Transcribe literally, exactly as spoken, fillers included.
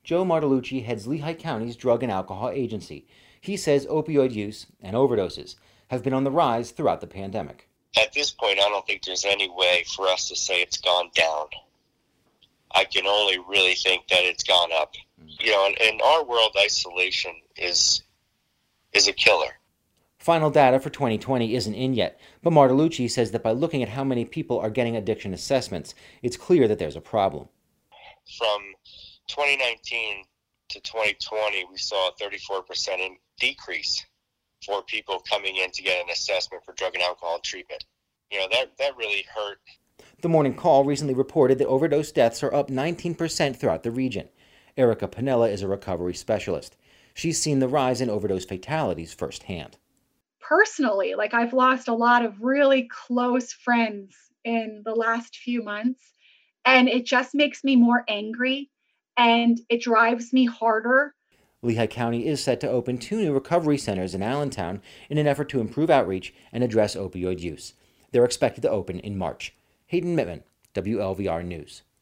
Joe Martellucci heads Lehigh County's Drug and Alcohol Agency. He says opioid use and overdoses have been on the rise throughout the pandemic. At this point, I don't think there's any way for us to say it's gone down. I can only really think that it's gone up. You know, in, in our world, isolation is is a killer. Final data for twenty twenty isn't in yet, but Martellucci says that by looking at how many people are getting addiction assessments, it's clear that there's a problem. From twenty nineteen to twenty twenty, we saw a thirty-four percent decrease for people coming in to get an assessment for drug and alcohol treatment. You know, that, that really hurt. The Morning Call recently reported that overdose deaths are up nineteen percent throughout the region. Erica Pinella is a recovery specialist. She's seen the rise in overdose fatalities firsthand. Personally, like I've lost a lot of really close friends in the last few months, and it just makes me more angry and it drives me harder. Lehigh County is set to open two new recovery centers in Allentown in an effort to improve outreach and address opioid use. They're expected to open in March. Hayden Mittman, W L V R News.